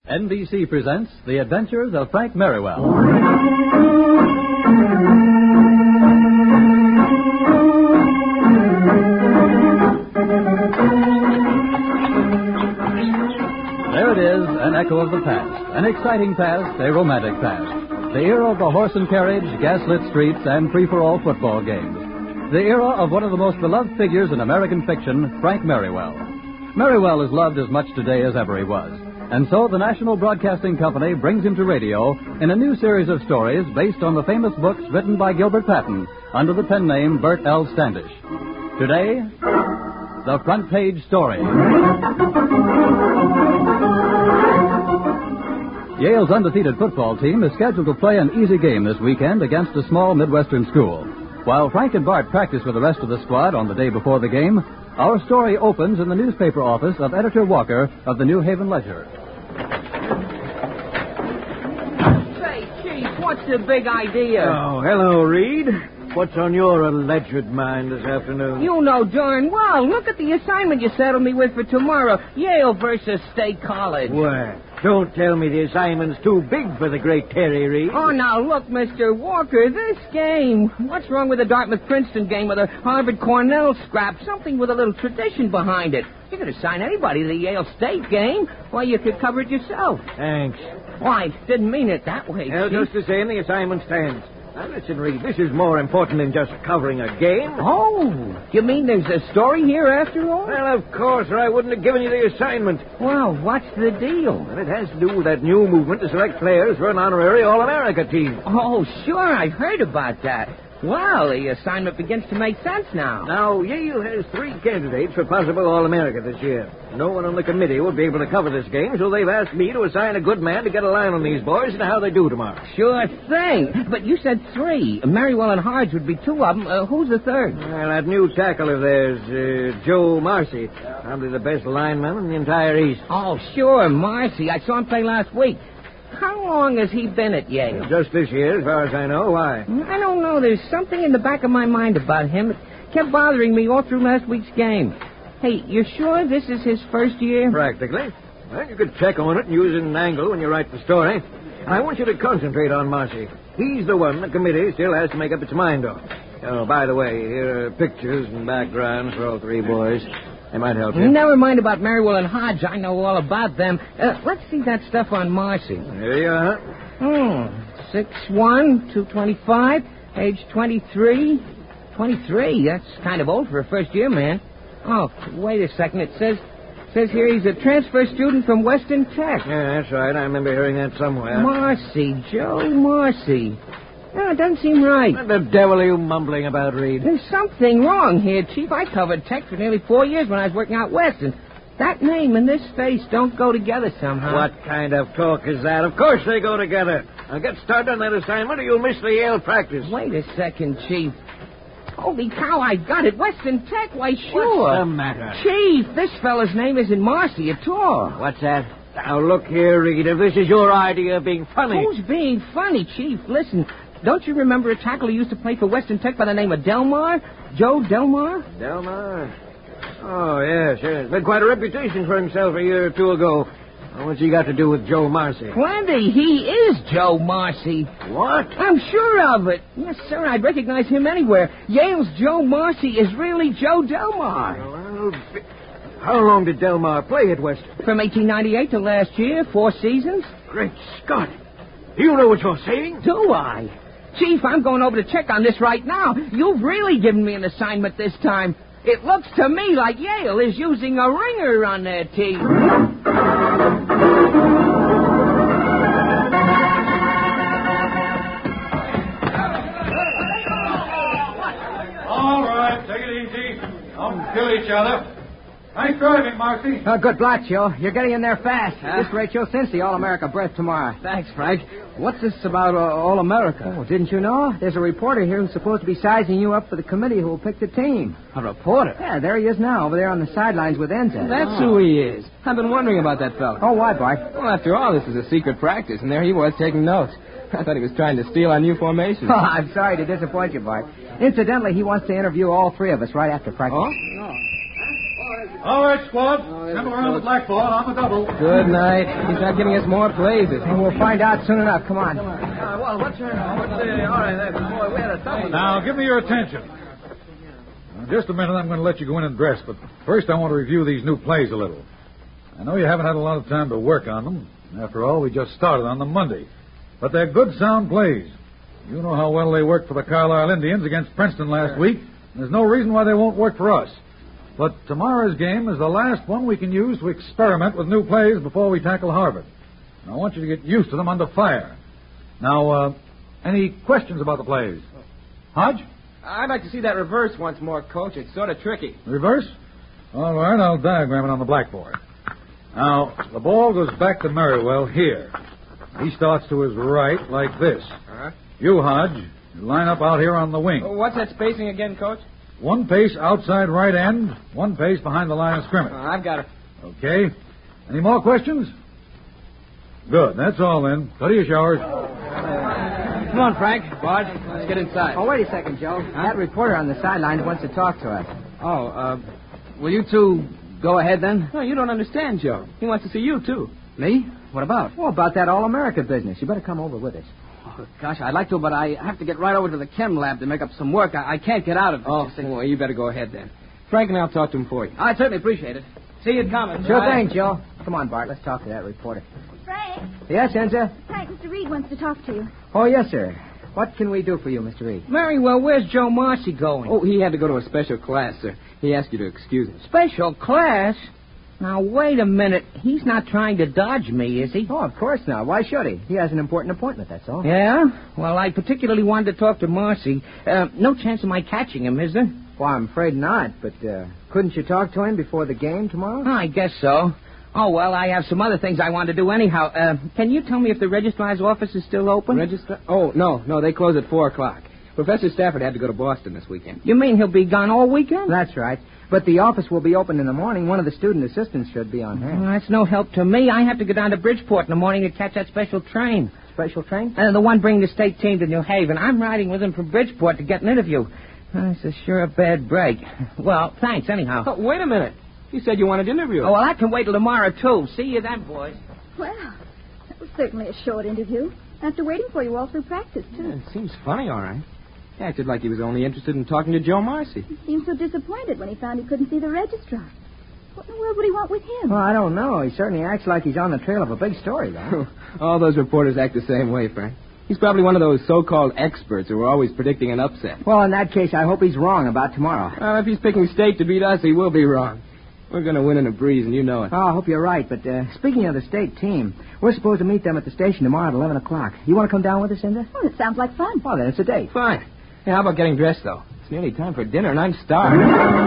NBC presents The Adventures of Frank Merriwell. There it is, an echo of the past. An exciting past, a romantic past. The era of the horse and carriage, gaslit streets, and free-for-all football games. The era of one of the most beloved figures in American fiction, Frank Merriwell. Merriwell is loved as much today as ever he was. And so the National Broadcasting Company brings him to radio in a new series of stories based on the famous books written by Gilbert Patton under the pen name Bert L. Standish. Today, the front page story. Yale's undefeated football team is scheduled to play an easy game this weekend against a small Midwestern school. While Frank and Bart practice with the rest of the squad on the day before the game, our story opens in the newspaper office of Editor Walker of the New Haven Ledger. Say, Chief, what's the big idea? Oh, hello, Reed. What's on your alleged mind this afternoon? You know darn well. Look at the assignment you settled me with for tomorrow. Yale versus State College. Well, don't tell me the assignment's too big for the great Terry Reed. Oh, now look, Mr. Walker, this game. What's wrong with the Dartmouth-Princeton game or the Harvard-Cornell scrap? Something with a little tradition behind it. You could assign anybody to the Yale State game. Well, you could cover it yourself. Thanks. Why, didn't mean it that way, Well, Chief. just the same, the assignment stands. Now, listen, Reed, this is more important than just covering a game. Oh, you mean there's a story here after all? Well, of course, or I wouldn't have given you the assignment. Well, what's the deal? Well, it has to do with that new movement to select players for an honorary All-America team. Oh, sure, I've heard about that. Well, the assignment begins to make sense now. Now, Yale has 3 candidates for possible All-America this year. No one on the committee will be able to cover this game, so they've asked me to assign a good man to get a line on these boys and how they do tomorrow. Sure thing. But you said 3. Merriwell and Hards would be 2 of them. Who's the third? Well, that new tackle of theirs, Joe Marcy. Probably the best lineman in the entire East. Oh, sure, Marcy. I saw him play last week. How long has he been at Yale? Just this year, as far as I know. Why? I don't know. There's something in the back of my mind about him. It kept bothering me all through last week's game. Hey, you're sure this is his first year? Practically. Well, you could check on it and use an angle when you write the story. I want you to concentrate on Marcy. He's the one the committee still has to make up its mind on. Oh, by the way, here are pictures and backgrounds for all 3 boys. They might help you. Never mind about Merriwell and Hodge. I know all about them. Let's see that stuff on Marcy. Here you are. 6'1", 225, age 23. 23? That's kind of old for a first-year man. Oh, wait a second. It says here he's a transfer student from Western Tech. Yeah, that's right. I remember hearing that somewhere. Marcy, Joe Marcy. No, it doesn't seem right. What the devil are you mumbling about, Reed? There's something wrong here, Chief. I covered Tech for nearly 4 years when I was working out west, and that name and this face don't go together somehow. What kind of talk is that? Of course they go together. Now get started on that assignment or you'll miss the Yale practice. Wait a second, Chief. Holy cow, I got it. Western Tech, why, sure. What's the matter? Chief, this fella's name isn't Marcy at all. What's that? Now, look here, Reed. If this is your idea of being funny... Who's being funny, Chief? Listen, don't you remember a tackle who used to play for Western Tech by the name of Delmar? Joe Delmar? Delmar? Oh, yes. He's made quite a reputation for himself a year or 2 ago. What's he got to do with Joe Marcy? Plenty. He is Joe Marcy. What? I'm sure of it. Yes, sir, I'd recognize him anywhere. Yale's Joe Marcy is really Joe Delmar. Well, how long did Delmar play at Western? From 1898 to last year, 4 seasons. Great Scott. Do you know what you're saying? Do I? Chief, I'm going over to check on this right now. You've really given me an assignment this time. It looks to me like Yale is using a ringer on their team. All right, take it easy. Don't kill each other. Nice driving, Marcy. Good luck, Joe. You're getting in there fast. At this rate, you'll cinch the All-America berth tomorrow. Thanks, Frank. What's this about All-America? Oh, didn't you know? There's a reporter here who's supposed to be sizing you up for the committee who will pick the team. A reporter? Yeah, there he is now, over there on the sidelines with Enza. That's who he is. I've been wondering about that fellow. Oh, why, Bart? Well, after all, this is a secret practice, and there he was taking notes. I thought he was trying to steal our new formation. Oh, I'm sorry to disappoint you, Bart. Incidentally, he wants to interview all 3 of us right after practice. Oh? Oh, All right, squad. Send around the blackboard on the double. Good night. He's not giving us more blazes. And we'll find out soon enough. Come on. Well, what's your... all right, boy, we had a double. Now, give me your attention. In just a minute, I'm going to let you go in and dress, but first I want to review these new plays a little. I know you haven't had a lot of time to work on them. After all, we just started on them Monday. But they're good, sound plays. You know how well they worked for the Carlisle Indians against Princeton last week. There's no reason why they won't work for us. But tomorrow's game is the last one we can use to experiment with new plays before we tackle Harvard. And I want you to get used to them under fire. Now, any questions about the plays? Hodge? I'd like to see that reverse once more, Coach. It's sort of tricky. Reverse? All right, I'll diagram it on the blackboard. Now, the ball goes back to Merriwell here. He starts to his right like this. Uh-huh. You, Hodge, you line up out here on the wing. What's that spacing again, Coach? 1 pace outside right end, 1 pace behind the line of scrimmage. I've got it. Okay. Any more questions? Good. That's all then. Go to your showers. Come on, Frank. Bud, let's get inside. Oh, wait a second, Joe. That reporter on the sideline wants to talk to us. Will you two go ahead then? No, you don't understand, Joe. He wants to see you, too. Me? What about? Oh, about that All-America business. You better come over with us. Oh, gosh, I'd like to, but I have to get right over to the chem lab to make up some work. I can't get out of it. Oh, well, you better go ahead then. Frank and I'll talk to him for you. I'd certainly appreciate it. See you coming. Sure thing, Joe. Come on, Bart. Let's talk to that reporter. Frank. Yes, Enza? Frank, Mr. Reed wants to talk to you. Oh, yes, sir. What can we do for you, Mr. Reed? Merriwell, where's Joe Marcy going? Oh, he had to go to a special class, sir. He asked you to excuse him. Special class? Now, wait a minute. He's not trying to dodge me, is he? Oh, of course not. Why should he? He has an important appointment, that's all. Yeah? Well, I particularly wanted to talk to Marcy. No chance of my catching him, is there? Well, I'm afraid not, but couldn't you talk to him before the game tomorrow? I guess so. Oh, well, I have some other things I want to do anyhow. Can you tell me if the registrar's office is still open? Registrar? Oh, no, they close at 4 o'clock. Professor Stafford had to go to Boston this weekend. You mean he'll be gone all weekend? That's right. But the office will be open in the morning. One of the student assistants should be on hand. Well, that's no help to me. I have to go down to Bridgeport in the morning to catch that special train. Special train? The one bringing the state team to New Haven. I'm riding with him from Bridgeport to get an interview. It's a sure bad break. Well, thanks anyhow. Oh, wait a minute. You said you wanted to interview him. Oh, well, I can wait till tomorrow, too. See you then, boys. Well, that was certainly a short interview. After waiting for you all through practice, too. Yeah, it seems funny, all right. He acted like he was only interested in talking to Joe Marcy. He seemed so disappointed when he found he couldn't see the registrar. What in the world would he want with him? Well, I don't know. He certainly acts like he's on the trail of a big story, though. All those reporters act the same way, Frank. He's probably one of those so-called experts who are always predicting an upset. Well, in that case, I hope he's wrong about tomorrow. If he's picking state to beat us, he will be wrong. We're going to win in a breeze, and you know it. Oh, I hope you're right. But speaking of the state team, we're supposed to meet them at the station tomorrow at 11 o'clock. You want to come down with us, Inda? Oh, it sounds like fun. Well, then it's a date. Fine. Hey, how about getting dressed, though? It's nearly time for dinner, and I'm starving.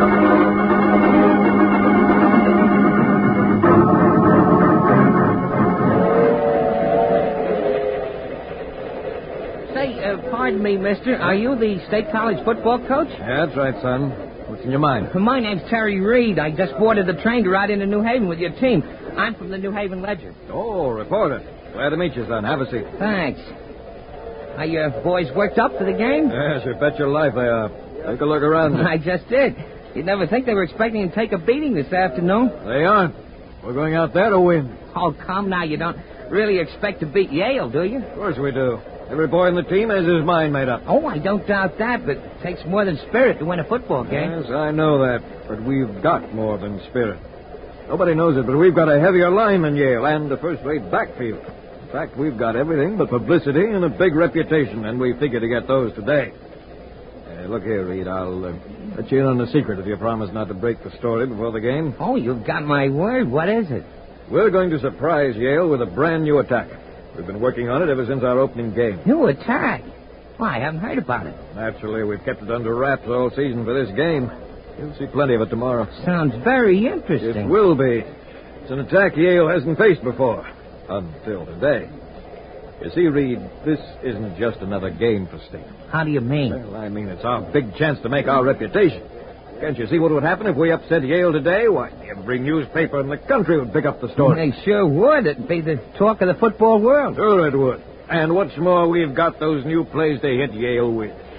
Say, pardon me, mister. Are you the state college football coach? Yeah, that's right, son. What's in your mind? My name's Terry Reed. I just boarded the train to ride into New Haven with your team. I'm from the New Haven Ledger. Oh, reporter. Glad to meet you, son. Have a seat. Thanks. Are your boys worked up for the game? Yes, you bet your life they are. Take a look around. I just did. You'd never think they were expecting to take a beating this afternoon. They aren't. We're going out there to win. Oh, come now. You don't really expect to beat Yale, do you? Of course we do. Every boy in the team has his mind made up. Oh, I don't doubt that, but it takes more than spirit to win a football game. Yes, I know that, but we've got more than spirit. Nobody knows it, but we've got a heavier line than Yale and a first-rate backfield. In fact, we've got everything but publicity and a big reputation, and we figure to get those today. Look here, Reed, I'll let you in on a secret if you promise not to break the story before the game. Oh, you've got my word. What is it? We're going to surprise Yale with a brand new attack. We've been working on it ever since our opening game. New attack? Well, I haven't heard about it. Naturally, we've kept it under wraps all season for this game. You'll see plenty of it tomorrow. Sounds very interesting. It will be. It's an attack Yale hasn't faced before. Until today. You see, Reed, this isn't just another game for State. How do you mean? Well, I mean it's our big chance to make our reputation. Can't you see what would happen if we upset Yale today? Why, every newspaper in the country would pick up the story. They sure would. It'd be the talk of the football world. Sure it would. And what's more, we've got those new plays to hit Yale with.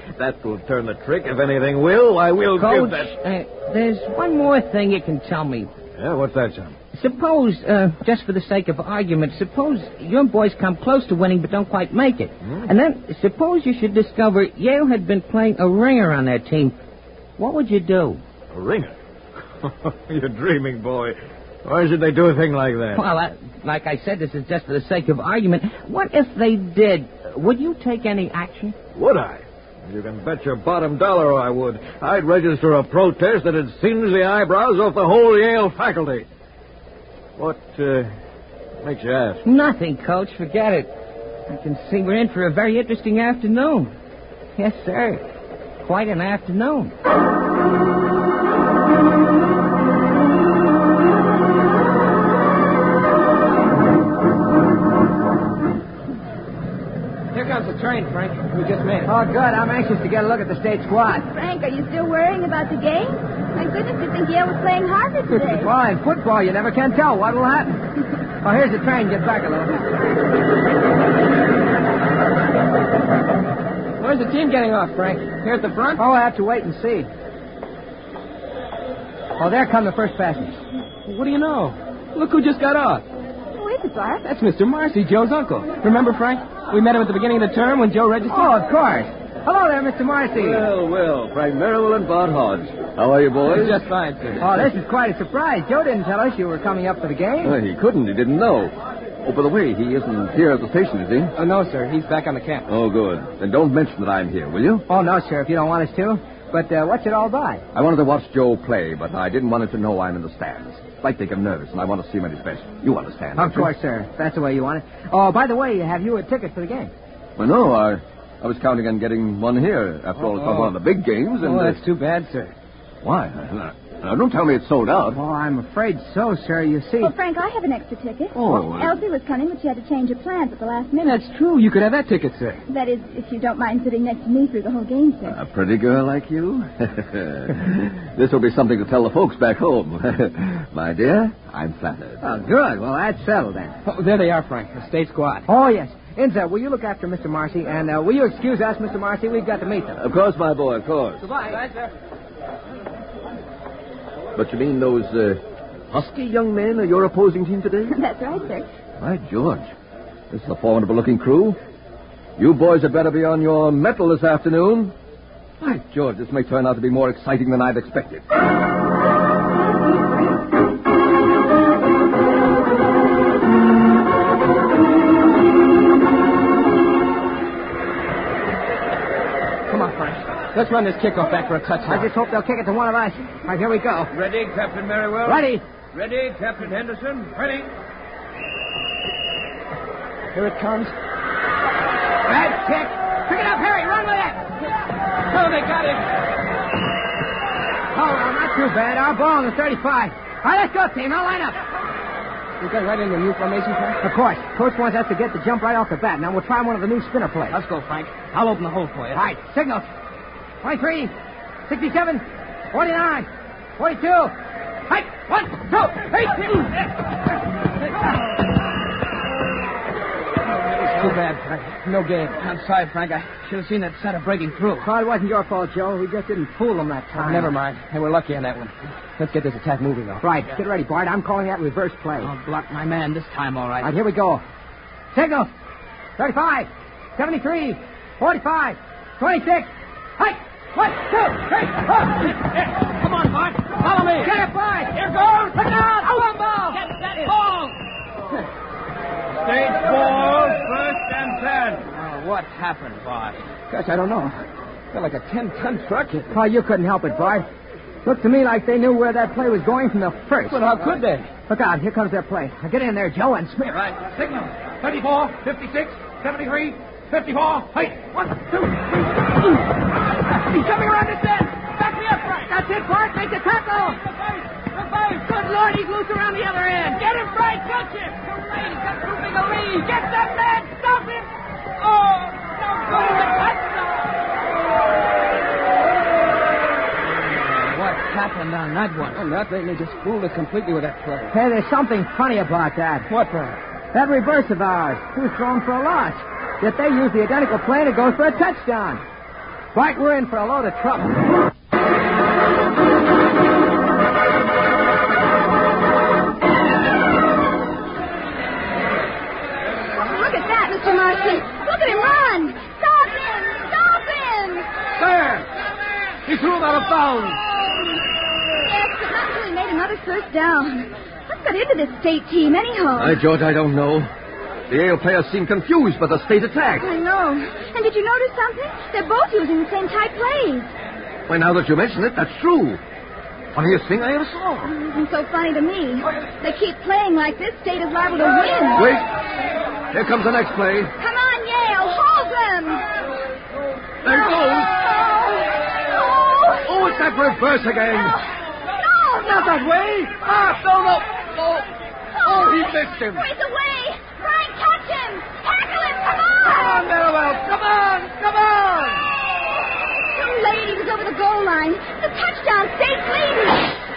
That will turn the trick. If anything will, I will Coach, give that. there's one more thing you can tell me. Yeah, what's that, son? Suppose, just for the sake of argument, suppose your boys come close to winning but don't quite make it. And then suppose you should discover Yale had been playing a ringer on their team. What would you do? A ringer? You're dreaming, boy. Why should they do a thing like that? Well, like I said, this is just for the sake of argument. What if they did? Would you take any action? Would I? You can bet your bottom dollar I would. I'd register a protest that'd singe the eyebrows off the whole Yale faculty. What makes you ask? Nothing, Coach. Forget it. I can see we're in for a very interesting afternoon. Yes, sir. Quite an afternoon. Here comes the train, Frank. We just made it. Oh, good. I'm anxious to get a look at the state squad. Frank, are you still worrying about the game? My goodness, you think Yale was playing Harvard today. Well, in football, you never can tell what will happen. Oh, here's the train. Get back a little bit. Where's the team getting off, Frank? Here at the front? Oh, I have to wait and see. Oh, there come the first passengers. What do you know? Look who just got off. Who is it, Bart? That's Mr. Marcy, Joe's uncle. Remember, Frank? We met him at the beginning of the term when Joe registered. Oh, of course. Hello there, Mr. Marcy. Well, Frank Merrill and Bart Hodge. How are you, boys? Just fine, sir. Oh, this is quite a surprise. Joe didn't tell us you were coming up for the game. Well, he couldn't. He didn't know. Oh, by the way, he isn't here at the station, is he? Oh, no, sir. He's back on the camp. Oh, good. Then don't mention that I'm here, will you? Oh, no, sir, if you don't want us to. But what's it all about? I wanted to watch Joe play, but I didn't want him to know I'm in the stands. It's like they get nervous, and I want to see him at his best. You understand? Of course, sir. If that's the way you want it. Oh, by the way, have you a ticket for the game? Well, no, I was counting on getting one here. After all, it's not one of the big games. And, that's too bad, sir. Why? Now, don't tell me it's sold out. Oh, I'm afraid so, sir. You see... Well, Frank, I have an extra ticket. Oh. Elsie was coming, but she had to change her plans at the last minute. That's true. You could have that ticket, sir. That is, if you don't mind sitting next to me through the whole game, sir. A pretty girl like you? This will be something to tell the folks back home. My dear, I'm flattered. Oh, good. Well, that's settled then. Oh, there they are, Frank. The state squad. Oh, yes. Inza, will you look after Mr. Marcy? And will you excuse us, Mr. Marcy? We've got to meet them. Of course, my boy, of course. Goodbye, sir. But you mean those husky young men are your opposing team today? That's right, sir. By George. This is a formidable-looking crew. You boys had better be on your mettle this afternoon. By George, this may turn out to be more exciting than I'd expected. Let's run this kickoff back for a touchdown. I just hope they'll kick it to one of us. All right, here we go. Ready, Captain Merriwell? Ready. Ready, Captain Henderson? Ready. Here it comes. Bad kick. Pick it up, Harry. Run with it. Oh, they got him. Oh, well, not too bad. Our ball on the 35. All right, let's go, team. I'll line up. You get right in the new formation, Frank? Of course. Coach wants us to get the jump right off the bat. Now, we'll try one of the new spinner plays. Let's go, Frank. I'll open the hole for you. All right, signal. 23, 67, 49, 42. Hey, 1, 2, 3. Too bad, Frank. No game. I'm sorry, Frank. I should have seen that center breaking through. Well, it wasn't your fault, Joe. We just didn't fool them that time. Never mind. Hey, we're lucky on that one. Let's get this attack moving, though. Right. Get ready, Bart. I'm calling that reverse play. I'll block my man this time, all right. All right, here we go. Signal. 35, 73, 45, 26. Hey! 1, 2, 3, 4. Come on, Bart. Follow me. Get it, Bart. Here goes. Look out. Out. Ball. Get that ball. State ball, 1st and 10. What happened, Bart? Gosh, I don't know. Felt like a 10-ton truck. Oh, you couldn't help it, Bart. Looked to me like they knew where that play was going from the first. But how could they? Look out. Here comes their play. Now get in there, Joe, and Smith. Right. Signal. 34, 56, 73, 54. Hey. 1, 2, 3. He's coming around this end. Back me up, Frank. That's it, Bart. Make the tackle. The base. Good Lord, he's loose around the other end. Get him, Frank. Touch him. Hooray. He's got too big a lead. Get that man. Stop him. Oh, no good. It's a touchdown. What happened on that one? Oh, nothing. They just fooled us completely with that play. Hey, there's something funny about that. What, Frank? That reverse of ours. He was thrown for a loss. Yet they used the identical play to go for a touchdown. Right, we're in for a load of trouble. Look at that, Mr. Marcy. Look at him run. Stop him. Stop him. There! He threw him out of bounds. Yes, but not until he made another first down. What got into this state team anyhow? By George, I don't know. The Yale players seem confused by the state attack. I know. And did you notice something? They're both using the same type plays. Why, now that you mention it, that's true. Funniest thing I ever saw. It isn't so funny to me. They keep playing like this, state is liable to win. Wait. Here comes the next play. Come on, Yale. Hold them. There he goes. Oh. Oh, it's that reverse again. No. Not that way. No. Oh, he missed him. He's away. Frank, catch him. Tackle him. Come on. Come on, Maribel. Come on. Too late. He was over the goal line. The touchdown. State's leading.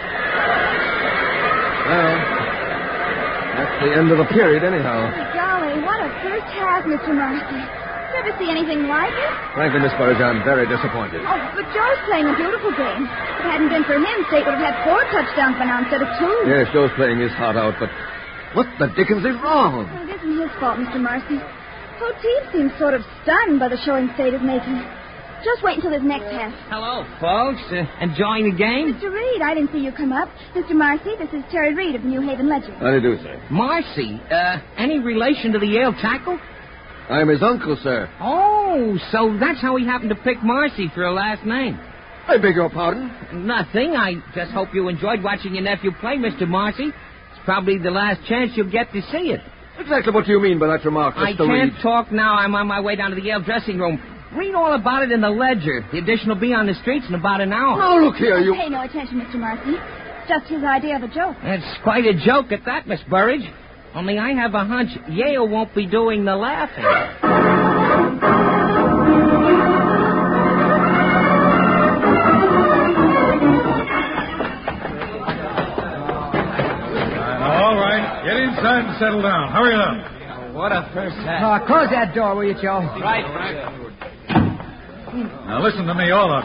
Well, that's the end of the period, anyhow. Golly, what a first half, Mr. Marcy. You ever see anything like it? Frankly, Miss Burge, I'm very disappointed. Oh, but Joe's playing a beautiful game. If it hadn't been for him, State would have had 4 touchdowns by now instead of 2. Yes, Joe's playing his heart out, but what the dickens is wrong? Well, it isn't his fault, Mr. Marcy. The whole team seems sort of stunned by the showing State is making. Just wait until this next half. Hello, folks. Enjoying the game? Mr. Reed, I didn't see you come up. Mr. Marcy, this is Terry Reed of the New Haven Ledger. How do you do, sir? Marcy, any relation to the Yale tackle? I'm his uncle, sir. Oh, so that's how he happened to pick Marcy for a last name. I beg your pardon? Nothing. I just hope you enjoyed watching your nephew play, Mr. Marcy. It's probably the last chance you'll get to see it. Exactly what do you mean by that remark, Mr. I can't Reed? talk now. I'm on my way down to the Yale dressing room. Read all about it in the Ledger. The edition will be on the streets in about an hour. Oh, look here, you... Pay no attention, Mr. Marcy. It's just his idea of a joke. It's quite a joke at that, Miss Burridge. Only I have a hunch Yale won't be doing the laughing. All right. Get inside and settle down. Hurry it up. What a first half. Close that door, will you, Joe? Right, Frank. Now, listen to me, all of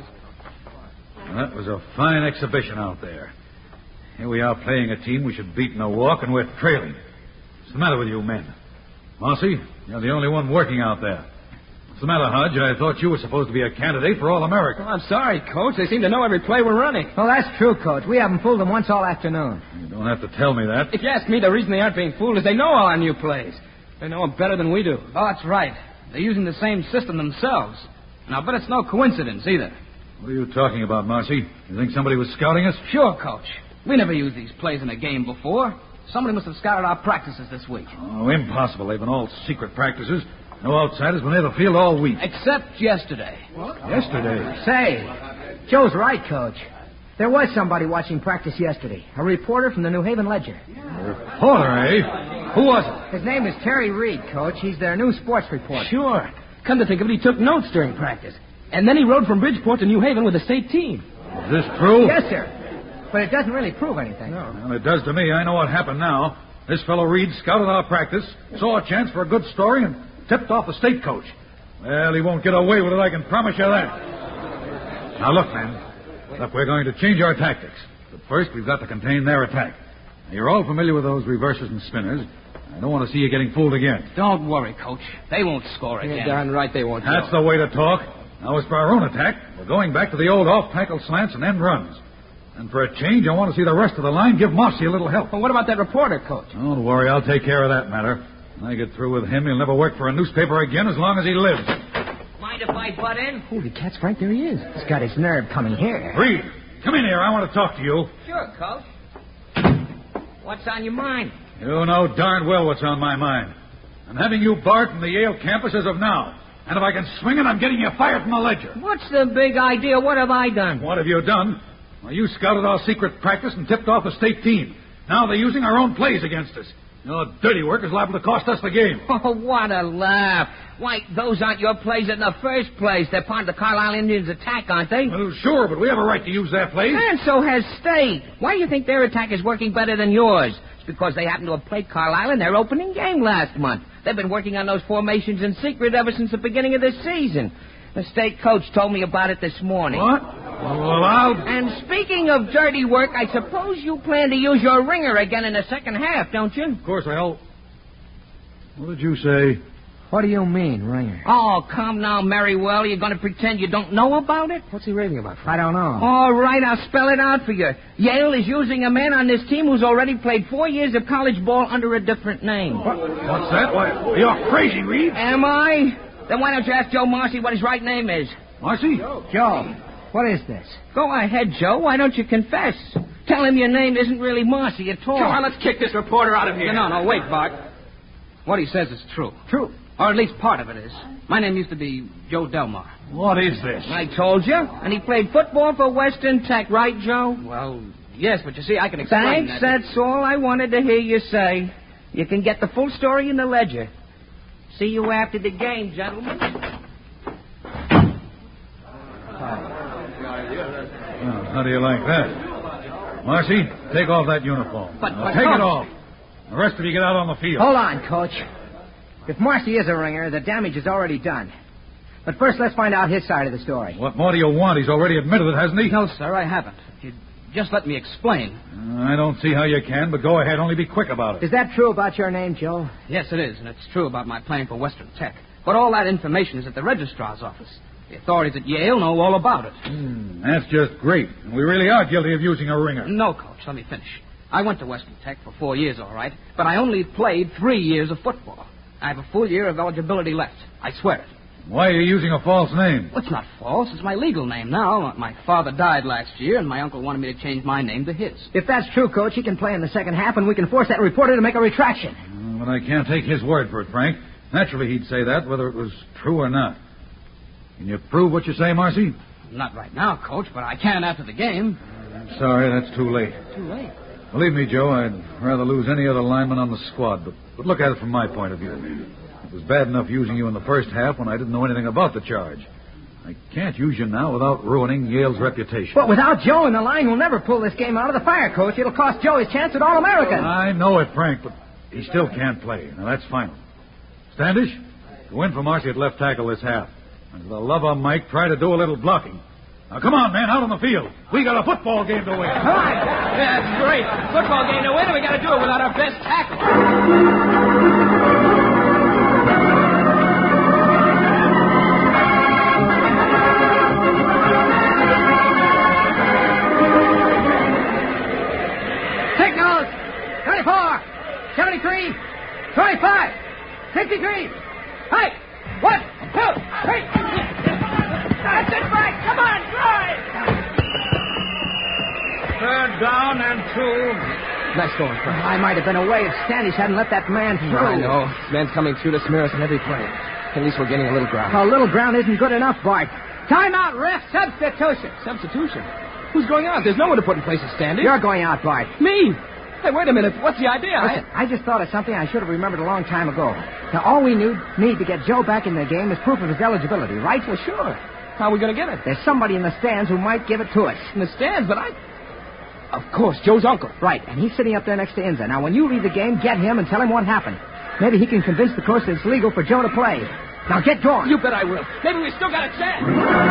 you. That was a fine exhibition out there. Here we are playing a team we should beat in a walk, and we're trailing. What's the matter with you men? Marcy, you're the only one working out there. What's the matter, Hodge? I thought you were supposed to be a candidate for All-America. I'm sorry, Coach. They seem to know every play we're running. Well, that's true, Coach. We haven't fooled them once all afternoon. You don't have to tell me that. If you ask me, the reason they aren't being fooled is they know all our new plays. They know them better than we do. Oh, that's right. They're using the same system themselves. And I'll bet it's no coincidence either. What are you talking about, Marcy? You think somebody was scouting us? Sure, Coach. We never used these plays in a game before. Somebody must have scouted our practices this week. Oh, impossible. They've been all secret practices. No outsiders been near the field all week. Except yesterday. What? Yesterday? Say, Joe's right, Coach. There was somebody watching practice yesterday. A reporter from the New Haven Ledger. A reporter, eh? Who was it? His name is Terry Reed, Coach. He's their new sports reporter. Sure. Come to think of it, he took notes during practice. And then he rode from Bridgeport to New Haven with the state team. Is this true? Yes, sir. But it doesn't really prove anything. No. Well, it does to me. I know what happened now. This fellow Reed scouted our practice, saw a chance for a good story, and tipped off the state coach. Well, he won't get away with it, I can promise you that. Now, look, men. Look, we're going to change our tactics. But first, we've got to contain their attack. Now, you're all familiar with those reverses and spinners. I don't want to see you getting fooled again. Don't worry, Coach. They won't score again. You're darn right they won't. That's the way to talk. Now, as for our own attack, we're going back to the old off-tackle slants and end runs. And for a change, I want to see the rest of the line give Marcy a little help. Well, what about that reporter, Coach? Don't worry, I'll take care of that matter. When I get through with him, he'll never work for a newspaper again as long as he lives. Mind if I butt in? Holy cats, Frank, there he is. He's got his nerve coming here. Reed, come in here. I want to talk to you. Sure, Coach. What's on your mind? You know darn well what's on my mind. I'm having you barred from the Yale campus as of now. And if I can swing it, I'm getting you fired from the Ledger. What's the big idea? What have I done? What have you done? Well, you scouted our secret practice and tipped off the state team. Now they're using our own plays against us. Your dirty work is liable to cost us the game. Oh, what a laugh. Why, those aren't your plays in the first place. They're part of the Carlisle Indians' attack, aren't they? Well, sure, but we have a right to use their plays. And so has State. Why do you think their attack is working better than yours? It's because they happen to have played Carlisle in their opening game last month. They've been working on those formations in secret ever since the beginning of this season. The state coach told me about it this morning. What? Well, And speaking of dirty work, I suppose you plan to use your ringer again in the second half, don't you? Of course, What did you say? What do you mean, ringer? Oh, come now, Merriwell. You're going to pretend you don't know about it? What's he raving about? I don't know. All right, I'll spell it out for you. Yale is using a man on this team who's already played 4 years of college ball under a different name. What's that? Why, you're crazy, Reed. Am I? Then why don't you ask Joe Marcy what his right name is? Marcy? Joe, what is this? Go ahead, Joe. Why don't you confess? Tell him your name isn't really Marcy at all. Come on, let's kick this reporter out of here. No, wait, Bart. What he says is true. True. Or at least part of it is. My name used to be Joe Delmar. What is this? I told you. And he played football for Western Tech, right, Joe? Well, yes, but you see, I can explain Thanks, that. that's all I wanted to hear you say. You can get the full story in the ledger. See you after the game, gentlemen. Well, how do you like that? Marcy, take off that uniform. But take it off. The rest of you get out on the field. Hold on, Coach. If Marcy is a ringer, the damage is already done. But first, let's find out his side of the story. What more do you want? He's already admitted it, hasn't he? No, sir, I haven't. You just let me explain. I don't see how you can, but go ahead. Only be quick about it. Is that true about your name, Joe? Yes, it is, and it's true about my playing for Western Tech. But all that information is at the registrar's office. The authorities at Yale know all about it. That's just great. We really are guilty of using a ringer. No, Coach, let me finish. I went to Western Tech for 4 years, all right, but I only played 3 years of football. I have a full year of eligibility left. I swear it. Why are you using a false name? Well, it's not false. It's my legal name now. My father died last year, and my uncle wanted me to change my name to his. If that's true, Coach, he can play in the second half, and we can force that reporter to make a retraction. But I can't take his word for it, Frank. Naturally, he'd say that, whether it was true or not. Can you prove what you say, Marcy? Not right now, Coach, but I can after the game. I'm sorry, that's too late. Too late? Believe me, Joe, I'd rather lose any other lineman on the squad, but look at it from my point of view. It was bad enough using you in the first half when I didn't know anything about the charge. I can't use you now without ruining Yale's reputation. But without Joe in the line, we'll never pull this game out of the fire, Coach. It'll cost Joe his chance at All-American. I know it, Frank, but he still can't play. Now, that's final. Standish, go in for Marcy at left tackle this half. And for the love of Mike, try to do a little blocking. Now, come on, man, out on the field. We got a football game to win. Come on. Yeah, that's great. Football game to win, and we got to do it without our best tackle. Signals. 24, 73, 25, 63. Hey, 1, 2, 3. That's it, Frank. Come on, drive. Third down and 2. Nice going, Frank. I might have been away if Standish hadn't let that man through. I know. This man's coming through to smear us in every play. At least we're getting a little ground. A little ground isn't good enough, Bart. Timeout, ref. Substitution. Substitution? Who's going out? There's no one to put in place of Standish. You're going out, Bart. Me? Hey, wait a minute. What's the idea? Listen, I just thought of something I should have remembered a long time ago. Now, all we need to get Joe back in the game is proof of his eligibility, right? Well, sure. How are we going to get it? There's somebody in the stands who might give it to us. In the stands, but Of course, Joe's uncle. Right, and he's sitting up there next to Inza. Now, when you leave the game, get him and tell him what happened. Maybe he can convince the coach that it's legal for Joe to play. Now, get going. You bet I will. Maybe we still got a chance.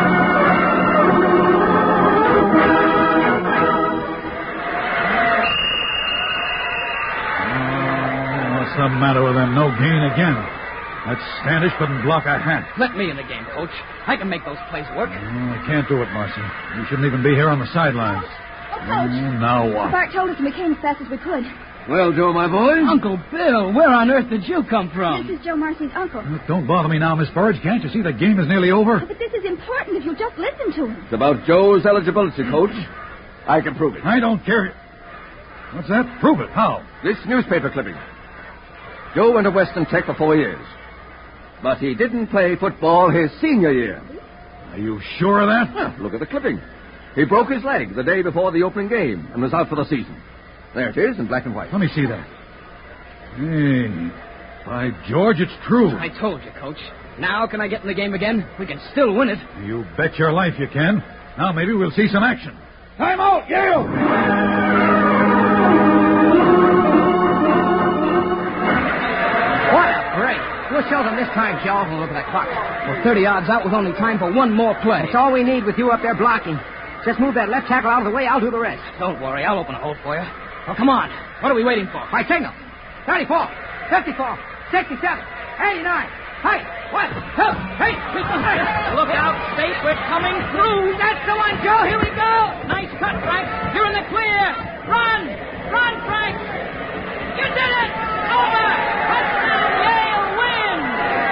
What's the matter with them? No gain again. That Standish couldn't block a hat. Let me in the game, Coach. I can make those plays work. I can't do it, Marcy. You shouldn't even be here on the sidelines. Coach. Now what? Bart told us we came as fast as we could. Well, Joe, my boy. Uncle Bill, where on earth did you come from? This is Joe Marcy's uncle. Look, don't bother me now, Miss Burridge. Can't you see the game is nearly over? But this is important if you'll just listen to him. It's about Joe's eligibility, Coach. I can prove it. I don't care. What's that? Prove it. How? This newspaper clipping. Joe went to Western Tech for 4 years. But he didn't play football his senior year. Are you sure of that? Well, look at the clipping. He broke his leg the day before the opening game and was out for the season. There it is in black and white. Let me see that. Hey, by George, it's true. I told you, Coach. Now can I get in the game again? We can still win it. You bet your life you can. Now maybe we'll see some action. Time out, Yale! What a break. We'll show them this time, Joe. Oh, look at that clock. We're 30 yards out with only time for one more play. That's all we need with you up there blocking. Just move that left tackle out of the way. I'll do the rest. Don't worry. I'll open a hole for you. Oh, come on. What are we waiting for? My signal. 34, 54, 67, 89. Hey, what? Help! Hey, Look out, State. We're coming through. That's the one, Joe. Here we go. Nice cut, Frank. You're in the clear. Run! Run, Frank! You did it! Over! Touchdown! Yale wins!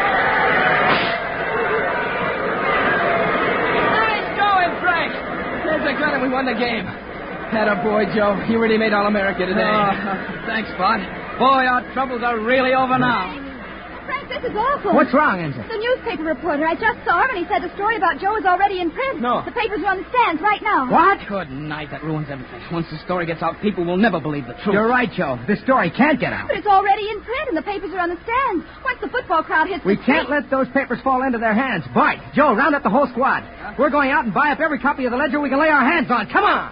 Nice going, Frank! There's the gun and we won the game. Atta boy, Joe. You really made All-America today. Thanks, Bud. Boy, our troubles are really over now. Frank, this is awful. What's wrong, Ensign? The newspaper reporter. I just saw him, and he said the story about Joe is already in print. No. The papers are on the stands right now. What? Good night. That ruins everything. Once the story gets out, people will never believe the truth. You're right, Joe. This story can't get out. But it's already in print, and the papers are on the stands. Once the football crowd hits We the can't street- let those papers fall into their hands. Bart, Joe, round up the whole squad. We're going out and buy up every copy of the Ledger we can lay our hands on. Come on!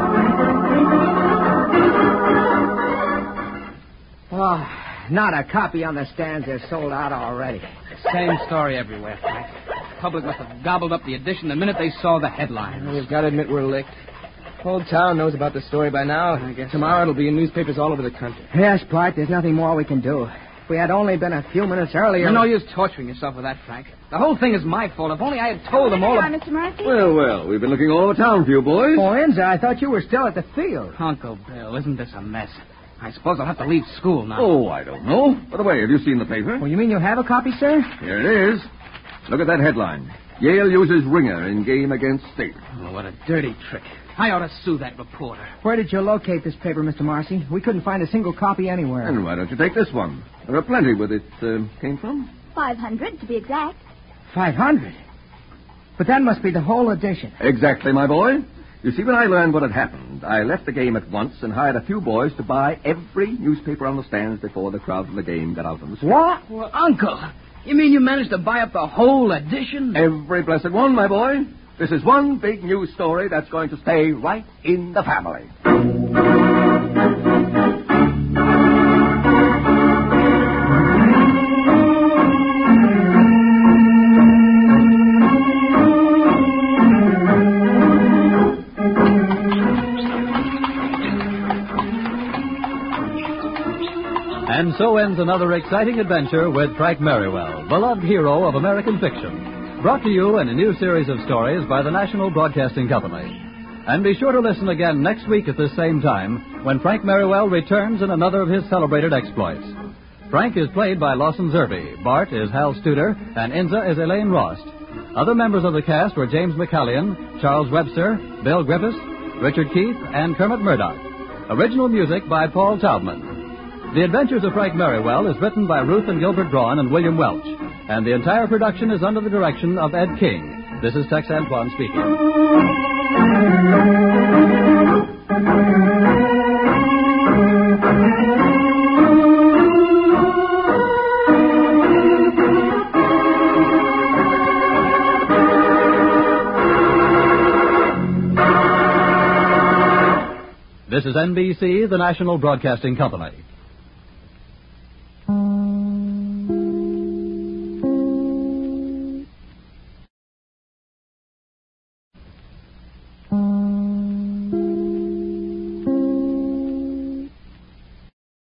Oh, not a copy on the stands. They're sold out already. Same story everywhere, Frank. The public must have gobbled up the edition the minute they saw the headlines. We've got to admit we're licked. Whole town knows about the story by now. I guess Tomorrow it'll be in newspapers all over the country. Yes, Bart, there's nothing more we can do. If we had only been a few minutes earlier... You're no use torturing yourself with that, Frank. The whole thing is my fault. If only I had told them all... There you are, Mr. Marcy. Well, we've been looking all over town for you boys. Oh, Enza, I thought you were still at the field. Uncle Bill, isn't this a mess? I suppose I'll have to leave school now. Oh, I don't know. By the way, have you seen the paper? Well, you mean you have a copy, sir? Here it is. Look at that headline. Yale uses ringer in game against State. Oh, what a dirty trick. I ought to sue that reporter. Where did you locate this paper, Mr. Marcy? We couldn't find a single copy anywhere. And why don't you take this one? There are plenty where it came from. 500, to be exact. 500? But that must be the whole edition. Exactly, my boy. You see, when I learned what had happened, I left the game at once and hired a few boys to buy every newspaper on the stands before the crowd from the game got out on the street. What? Well, Uncle, you mean you managed to buy up the whole edition? Every blessed one, my boy. This is one big news story that's going to stay right in the family. And so ends another exciting adventure with Frank Merriwell, beloved hero of American fiction. Brought to you in a new series of stories by the National Broadcasting Company. And be sure to listen again next week at this same time when Frank Merriwell returns in another of his celebrated exploits. Frank is played by Lawson Zerbe, Bart is Hal Studer, and Enza is Elaine Rost. Other members of the cast were James McCallion, Charles Webster, Bill Griffiths, Richard Keith, and Kermit Murdoch. Original music by Paul Taubman. The Adventures of Frank Merriwell is written by Ruth and Gilbert Braun and William Welch, and the entire production is under the direction of Ed King. This is Tex Antoine speaking. This is NBC, the National Broadcasting Company.